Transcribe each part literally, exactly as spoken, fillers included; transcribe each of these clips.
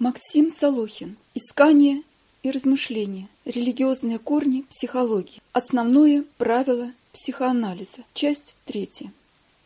Максим Солохин. Искание и размышления. Религиозные корни психологии. Основное правило психоанализа. Часть третья.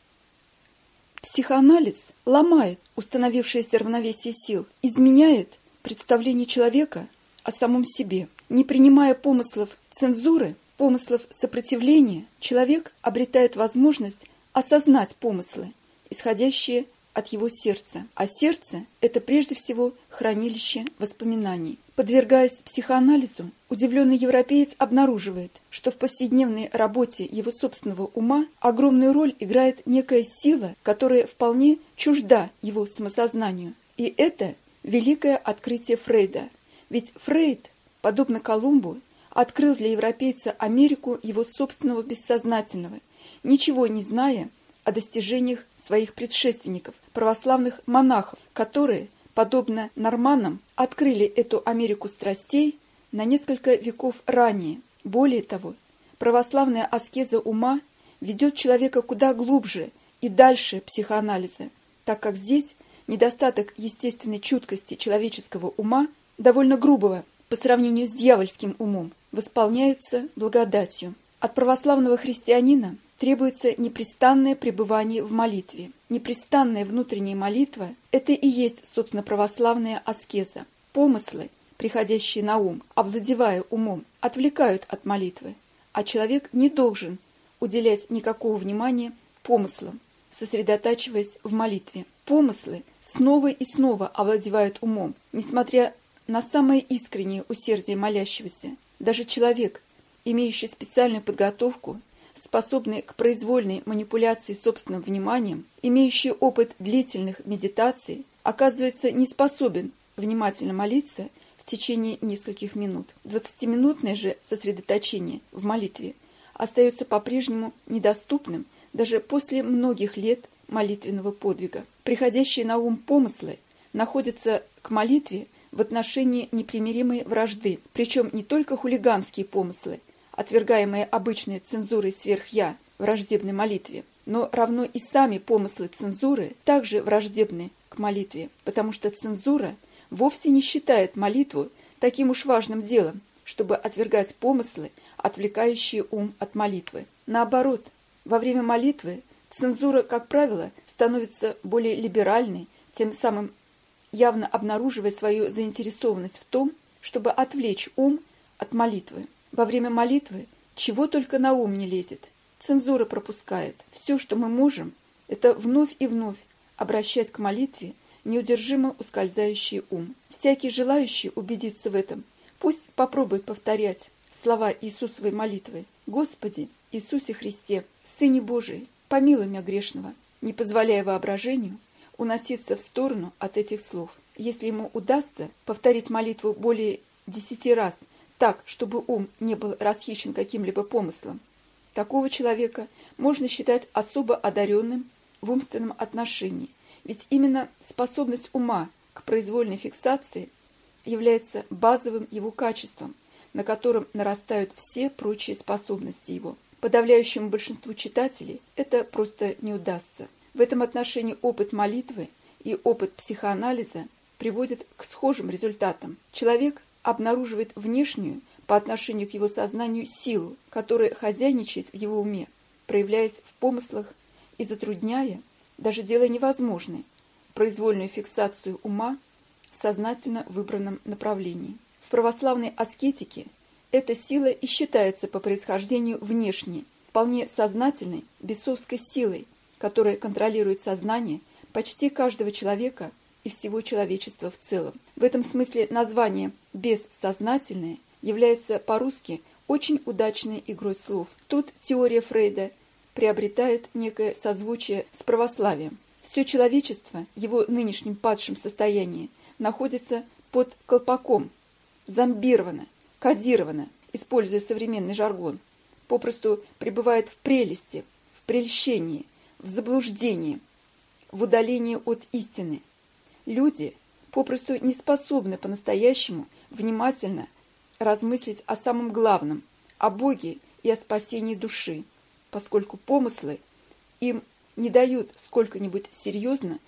Психоанализ ломает установившееся равновесие сил, изменяет представление человека о самом себе. Не принимая помыслов цензуры, помыслов сопротивления, человек обретает возможность осознать помыслы, исходящие от его сердца. А сердце – это прежде всего хранилище воспоминаний. Подвергаясь психоанализу, удивленный европеец обнаруживает, что в повседневной работе его собственного ума огромную роль играет некая сила, которая вполне чужда его самосознанию. И это великое открытие Фрейда. Ведь Фрейд, подобно Колумбу, открыл для европейца Америку его собственного бессознательного, ничего не зная о достижениях своих предшественников, православных монахов, которые, подобно норманнам, открыли эту Америку страстей на несколько веков ранее. Более того, православная аскеза ума ведет человека куда глубже и дальше психоанализа, так как здесь недостаток естественной чуткости человеческого ума, довольно грубого по сравнению с дьявольским умом, восполняется благодатью. От православного христианина требуется непрестанное пребывание в молитве. Непрестанная внутренняя молитва – это и есть, собственно, православная аскеза. Помыслы, приходящие на ум, овладевая умом, отвлекают от молитвы, а человек не должен уделять никакого внимания помыслам, сосредотачиваясь в молитве. Помыслы снова и снова овладевают умом, несмотря на самое искреннее усердие молящегося. Даже человек, имеющий специальную подготовку, способный к произвольной манипуляции собственным вниманием, имеющий опыт длительных медитаций, оказывается не способен внимательно молиться в течение нескольких минут. Двадцатиминутное же сосредоточение в молитве остается по-прежнему недоступным даже после многих лет молитвенного подвига. Приходящие на ум помыслы находятся к молитве в отношении непримиримой вражды, причем не только хулиганские помыслы, отвергаемые обычной цензурой сверх-я, враждебной молитве, но равно и сами помыслы цензуры также враждебны к молитве, потому что цензура вовсе не считает молитву таким уж важным делом, чтобы отвергать помыслы, отвлекающие ум от молитвы. Наоборот, во время молитвы цензура, как правило, становится более либеральной, тем самым явно обнаруживая свою заинтересованность в том, чтобы отвлечь ум от молитвы. Во время молитвы чего только на ум не лезет. Цензура пропускает. Все, что мы можем, это вновь и вновь обращать к молитве неудержимо ускользающий ум. Всякий желающий убедиться в этом, пусть попробует повторять слова Иисусовой молитвы: «Господи Иисусе Христе, Сыне Божий, помилуй меня грешного», не позволяя воображению уноситься в сторону от этих слов. Если ему удастся повторить молитву более десяти раз, так, чтобы ум не был расхищен каким-либо помыслом, такого человека можно считать особо одаренным в умственном отношении, ведь именно способность ума к произвольной фиксации является базовым его качеством, на котором нарастают все прочие способности его. Подавляющему большинству читателей это просто не удастся. В этом отношении опыт молитвы и опыт психоанализа приводят к схожим результатам. Человек обнаруживает внешнюю по отношению к его сознанию силу, которая хозяйничает в его уме, проявляясь в помыслах и затрудняя, даже делая невозможной, произвольную фиксацию ума в сознательно выбранном направлении. В православной аскетике эта сила и считается по происхождению внешней, вполне сознательной бесовской силой, которая контролирует сознание почти каждого человека и всего человечества в целом. В этом смысле название «бессознательное» является по-русски очень удачной игрой слов. Тут теория Фрейда приобретает некое созвучие с православием. Все человечество, его нынешнем падшем состоянии, находится под колпаком, зомбировано, кодировано, используя современный жаргон, попросту пребывает в прелести, в прельщении, в заблуждении, в удалении от истины. Люди попросту не способны по-настоящему внимательно размыслить о самом главном, о Боге и о спасении души, поскольку помыслы им не дают сколько-нибудь серьезно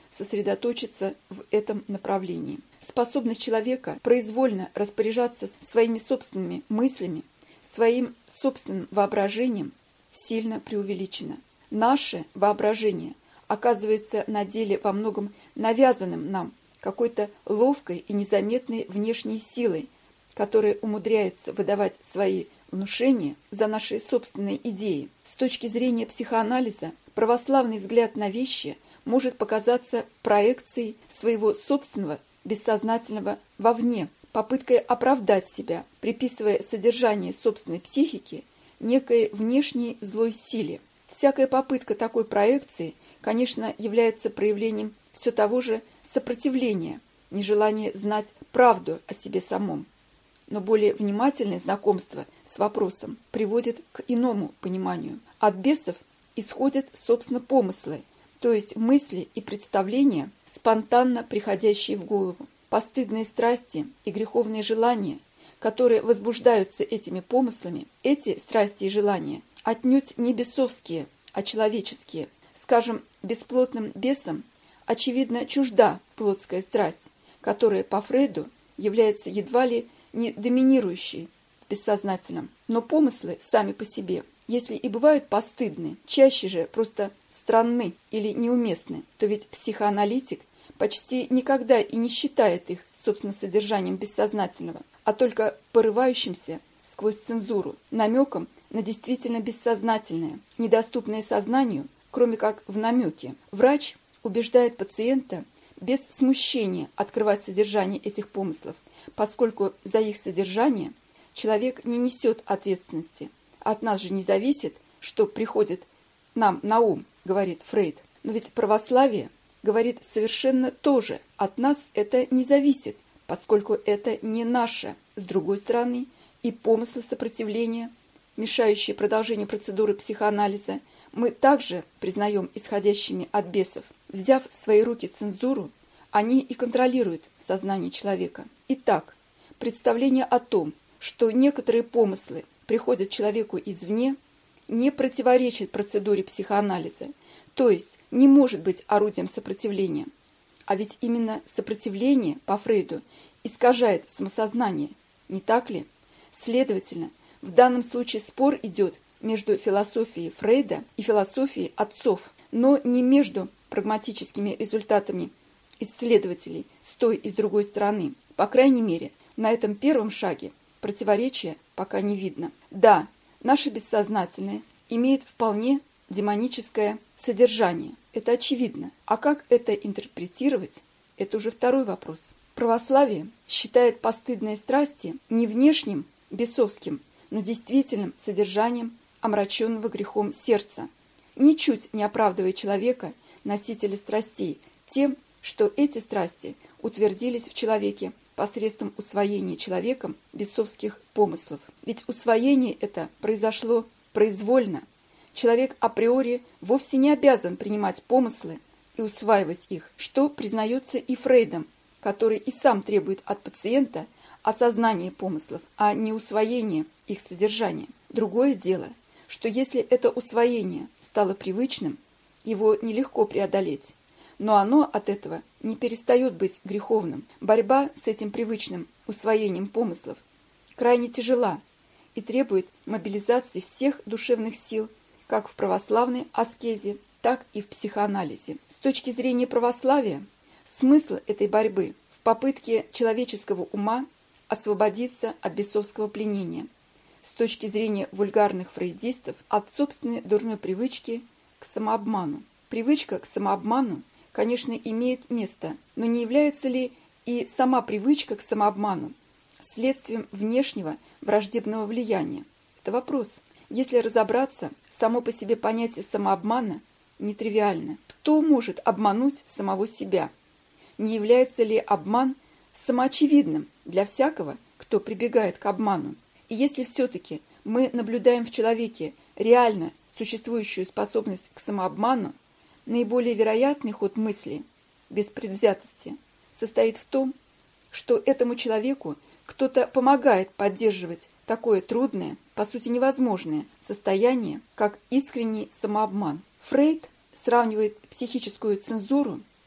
сосредоточиться в этом направлении. Способность человека произвольно распоряжаться своими собственными мыслями, своим собственным воображением сильно преувеличена. Наше воображение оказывается на деле во многом навязанным нам какой-то ловкой и незаметной внешней силой, которая умудряется выдавать свои внушения за наши собственные идеи. С точки зрения психоанализа, православный взгляд на вещи может показаться проекцией своего собственного бессознательного вовне, попыткой оправдать себя, приписывая содержание собственной психики некой внешней злой силе. Всякая попытка такой проекции, конечно, является проявлением все того же сопротивления, нежелания знать правду о себе самом. Но более внимательное знакомство с вопросом приводит к иному пониманию. От бесов исходят, собственно, помыслы, то есть мысли и представления, спонтанно приходящие в голову. Постыдные страсти и греховные желания, которые возбуждаются этими помыслами, эти страсти и желания отнюдь не бесовские, а человеческие. Скажем, бесплотным бесам очевидно чужда плотская страсть, которая по Фрейду является едва ли не доминирующей в бессознательном. Но помыслы сами по себе, если и бывают постыдны, чаще же просто странны или неуместны, то ведь психоаналитик почти никогда и не считает их, собственно, содержанием бессознательного, а только порывающимся сквозь цензуру, намеком на действительно бессознательное, недоступное сознанию, кроме как в намеке. Врач убеждает пациента без смущения открывать содержание этих помыслов, поскольку за их содержание человек не несет ответственности. От нас же не зависит, что приходит нам на ум, говорит Фрейд. Но ведь православие говорит совершенно то же. От нас это не зависит, поскольку это не наше. С другой стороны, и помыслы сопротивления, мешающие продолжению процедуры психоанализа, мы также признаем исходящими от бесов. Взяв в свои руки цензуру, они и контролируют сознание человека. Итак, представление о том, что некоторые помыслы приходят человеку извне, не противоречит процедуре психоанализа, то есть не может быть орудием сопротивления. А ведь именно сопротивление, по Фрейду, искажает самосознание, не так ли? Следовательно, в данном случае спор идет между философией Фрейда и философией отцов, но не между прагматическими результатами исследователей с той и с другой стороны. По крайней мере, на этом первом шаге противоречия пока не видно. Да, наше бессознательное имеет вполне демоническое содержание. Это очевидно. А как это интерпретировать, это уже второй вопрос. Православие считает постыдные страсти не внешним, бесовским, но действительным содержанием омраченного грехом сердца, ничуть не оправдывая человека, носителя страстей, тем, что эти страсти утвердились в человеке посредством усвоения человеком бесовских помыслов. Ведь усвоение это произошло произвольно. Человек априори вовсе не обязан принимать помыслы и усваивать их, что признается и Фрейдом, который и сам требует от пациента осознания помыслов, а не усвоения их содержания. Другое дело, что если это усвоение стало привычным, его нелегко преодолеть, но оно от этого не перестает быть греховным. Борьба с этим привычным усвоением помыслов крайне тяжела и требует мобилизации всех душевных сил, как в православной аскезе, так и в психоанализе. С точки зрения православия, смысл этой борьбы в попытке человеческого ума освободиться от бесовского пленения. С точки зрения вульгарных фрейдистов, от собственной дурной привычки к самообману. Привычка к самообману, конечно, имеет место, но не является ли и сама привычка к самообману следствием внешнего враждебного влияния? Это вопрос. Если разобраться, само по себе понятие самообмана нетривиально. Кто может обмануть самого себя? Не является ли обман самоочевидным для всякого, кто прибегает к обману? И если все-таки мы наблюдаем в человеке реально существующую способность к самообману, наиболее вероятный ход мысли, без предвзятости, состоит в том, что этому человеку кто-то помогает поддерживать такое трудное, по сути невозможное состояние, как искренний самообман. Фрейд сравнивает психическую цензуру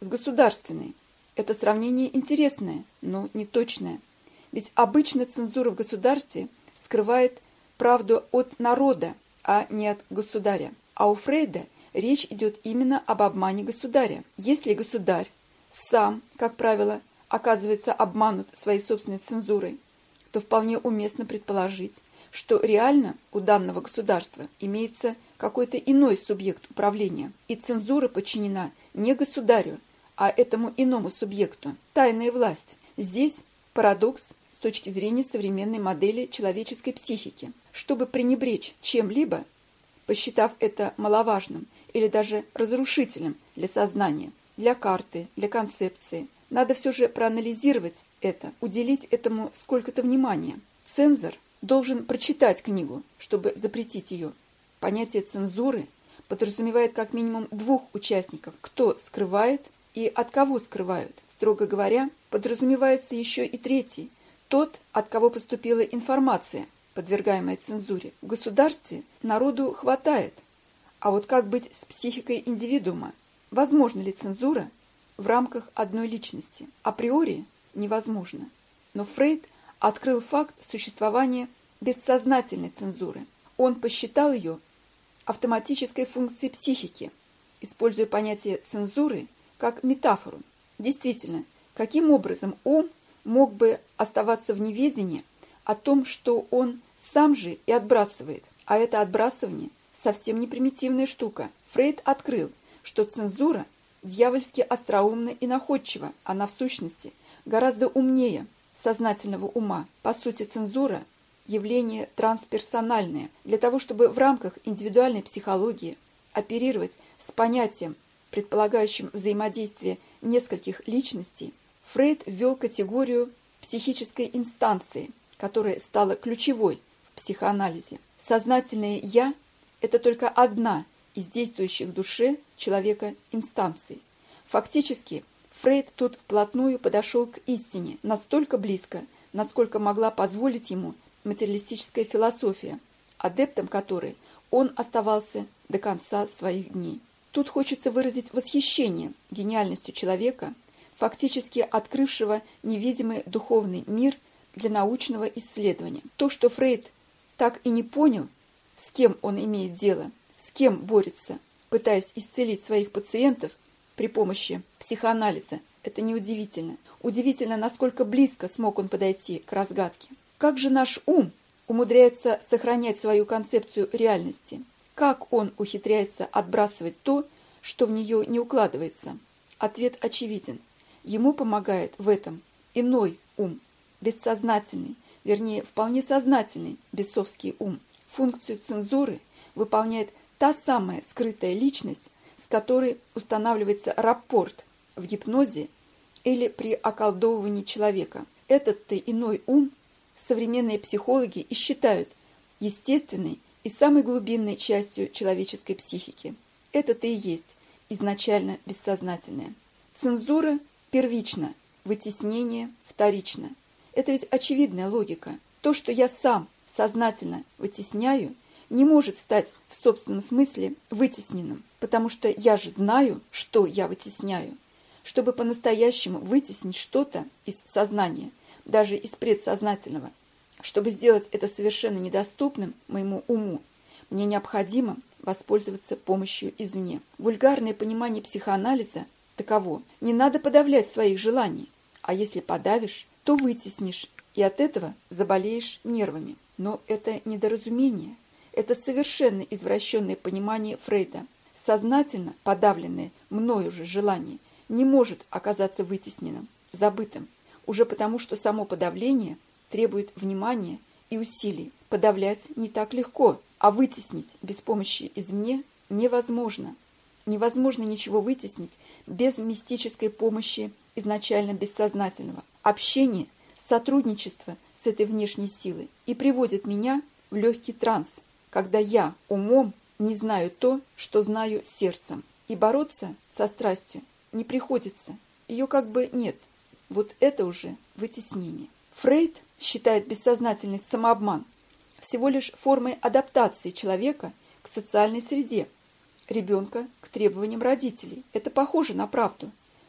с государственной. Это сравнение интересное, но не точное. Ведь обычно цензура в государстве скрывает правду от народа, а не от государя. А у Фрейда речь идет именно об обмане государя. Если государь сам, как правило, оказывается обманут своей собственной цензурой, то вполне уместно предположить, что реально у данного государства имеется какой-то иной субъект управления, и цензура подчинена не государю, а этому иному субъекту. Тайная власть. Здесь парадокс с точки зрения современной модели человеческой психики. Чтобы пренебречь чем-либо, посчитав это маловажным или даже разрушительным для сознания, для карты, для концепции, надо все же проанализировать это, уделить этому сколько-то внимания. Цензор должен прочитать книгу, чтобы запретить ее. Понятие цензуры подразумевает как минимум двух участников, кто скрывает и от кого скрывают. Строго говоря, подразумевается еще и третий, тот, от кого поступила информация, подвергаемая цензуре. В государстве народу хватает. А вот как быть с психикой индивидуума? Возможна ли цензура в рамках одной личности? Априори невозможно. Но Фрейд открыл факт существования бессознательной цензуры. Он посчитал ее автоматической функцией психики, используя понятие цензуры как метафору. Действительно, каким образом ум мог бы оставаться в неведении о том, что он сам же и отбрасывает, а это отбрасывание совсем не примитивная штука. Фрейд открыл, что цензура дьявольски остроумна и находчива, она в сущности гораздо умнее сознательного ума. По сути, цензура – явление трансперсональное. Для того, чтобы в рамках индивидуальной психологии оперировать с понятием, предполагающим взаимодействие нескольких личностей, Фрейд ввел категорию психической инстанции, которая стала ключевой в психоанализе. Сознательное «я» – это только одна из действующих в душе человека инстанций. Фактически, Фрейд тут вплотную подошел к истине, настолько близко, насколько могла позволить ему материалистическая философия, адептом которой он оставался до конца своих дней. Тут хочется выразить восхищение гениальностью человека, фактически открывшего невидимый духовный мир для научного исследования. То, что Фрейд так и не понял, с кем он имеет дело, с кем борется, пытаясь исцелить своих пациентов при помощи психоанализа, это неудивительно. Удивительно, насколько близко смог он подойти к разгадке. Как же наш ум умудряется сохранять свою концепцию реальности? Как он ухитряется отбрасывать то, что в нее не укладывается? Ответ очевиден. Ему помогает в этом иной ум, бессознательный, вернее, вполне сознательный бесовский ум. Функцию цензуры выполняет та самая скрытая личность, с которой устанавливается рапорт в гипнозе или при околдовывании человека. Этот-то иной ум современные психологи и считают естественной и самой глубинной частью человеческой психики. Это-то и есть изначально бессознательное. Цензура первична, вытеснение вторично. Это ведь очевидная логика. То, что я сам сознательно вытесняю, не может стать в собственном смысле вытесненным, потому что я же знаю, что я вытесняю. Чтобы по-настоящему вытеснить что-то из сознания, даже из предсознательного, чтобы сделать это совершенно недоступным моему уму, мне необходимо воспользоваться помощью извне. Вульгарное понимание психоанализа таково: не надо подавлять своих желаний, а если подавишь, то вытеснишь, и от этого заболеешь нервами. Но это недоразумение. Это совершенно извращенное понимание Фрейда. Сознательно подавленное мною же желание не может оказаться вытесненным, забытым, уже потому, что само подавление требует внимания и усилий. Подавлять не так легко, а вытеснить без помощи извне невозможно. Невозможно ничего вытеснить без мистической помощи изначально бессознательного. Общение, сотрудничество с этой внешней силой и приводит меня в легкий транс, когда я умом не знаю то, что знаю сердцем. И бороться со страстью не приходится, ее как бы нет. Вот это уже вытеснение. Фрейд считает бессознательный самообман всего лишь формой адаптации человека к социальной среде, ребенка к требованиям родителей. Это похоже на правду.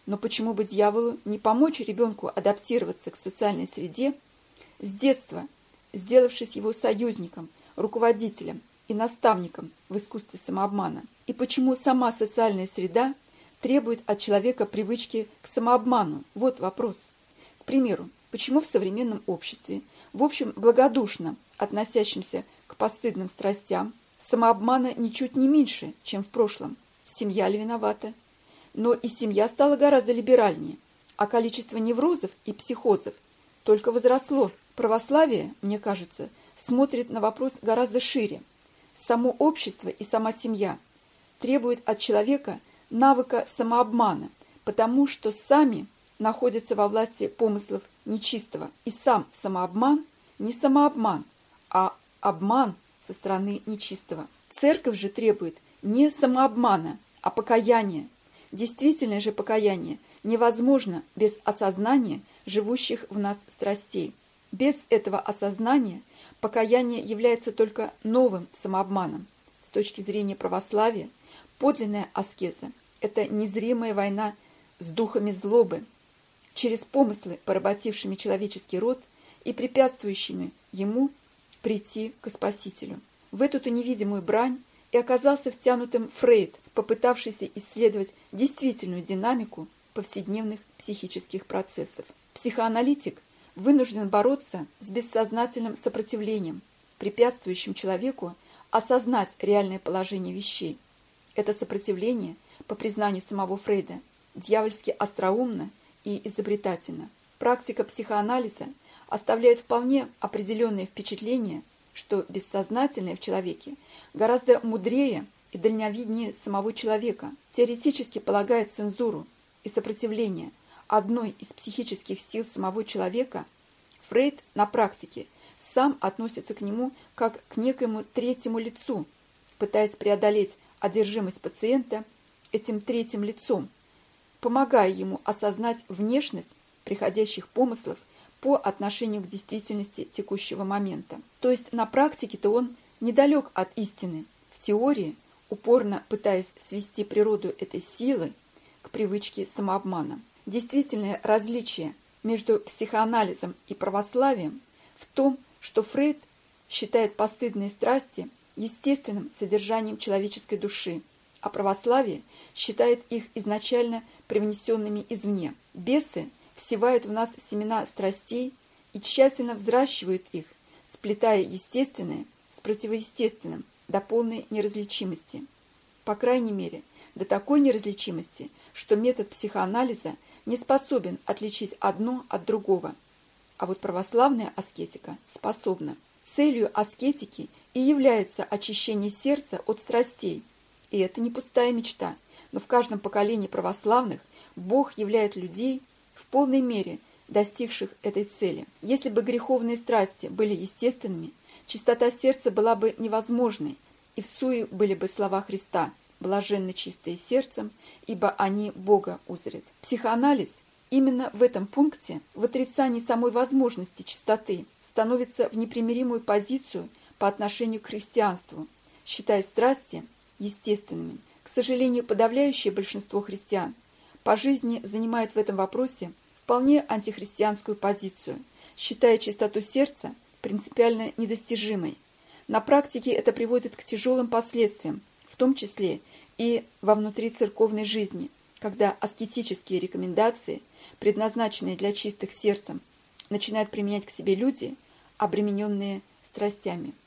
Но почему бы дьяволу не помочь ребенку адаптироваться к социальной среде с детства, сделавшись его союзником, руководителем и наставником в искусстве самообмана? И почему сама социальная среда требует от человека привычки к самообману? Вот вопрос. К примеру, почему в современном обществе, в общем благодушно относящемся к постыдным страстям, самообмана ничуть не меньше, чем в прошлом? Семья ли виновата? Но и семья стала гораздо либеральнее, а количество неврозов и психозов только возросло. Православие, мне кажется, смотрит на вопрос гораздо шире. Само общество и сама семья требуют от человека навыка самообмана, потому что сами находятся во власти помыслов нечистого. И сам самообман не самообман, а обман со стороны нечистого. Церковь же требует не самообмана, а покаяния. Действительное же покаяние невозможно без осознания живущих в нас страстей. Без этого осознания покаяние является только новым самообманом. С точки зрения православия, подлинная аскеза – это незримая война с духами злобы, через помыслы, поработившими человеческий род и препятствующими ему прийти к Спасителю. В эту-то невидимую брань и оказался втянутым Фрейд, попытавшийся исследовать действительную динамику повседневных психических процессов. Психоаналитик вынужден бороться с бессознательным сопротивлением, препятствующим человеку осознать реальное положение вещей. Это сопротивление, по признанию самого Фрейда, дьявольски остроумно и изобретательно. Практика психоанализа оставляет вполне определенное впечатление, что бессознательное в человеке гораздо мудрее и дальновиднее самого человека. Теоретически полагает цензуру и сопротивление одной из психических сил самого человека, Фрейд на практике сам относится к нему как к некоему третьему лицу, пытаясь преодолеть одержимость пациента этим третьим лицом, помогая ему осознать внешность приходящих помыслов по отношению к действительности текущего момента. То есть на практике-то он недалек от истины, в теории, упорно пытаясь свести природу этой силы к привычке самообмана. Действительное различие между психоанализом и православием в том, что Фрейд считает постыдные страсти естественным содержанием человеческой души, а православие считает их изначально привнесенными извне. Бесы всевают в нас семена страстей и тщательно взращивают их, сплетая естественное с противоестественным до полной неразличимости. По крайней мере, до такой неразличимости, что метод психоанализа не способен отличить одно от другого. А вот православная аскетика способна. Целью аскетики и является очищение сердца от страстей. И это не пустая мечта, но в каждом поколении православных Бог являет людей, в полной мере достигших этой цели. Если бы греховные страсти были естественными, чистота сердца была бы невозможной, и всуе были бы слова Христа: «Блаженны чистые сердцем, ибо они Бога узрят». Психоанализ именно в этом пункте, в отрицании самой возможности чистоты, становится в непримиримую позицию по отношению к христианству, считая страсти естественными. К сожалению, подавляющее большинство христиан по жизни занимают в этом вопросе вполне антихристианскую позицию, считая чистоту сердца принципиально недостижимой. На практике это приводит к тяжелым последствиям, в том числе и во внутрицерковной жизни, когда аскетические рекомендации, предназначенные для чистых сердцем, начинают применять к себе люди, обремененные страстями.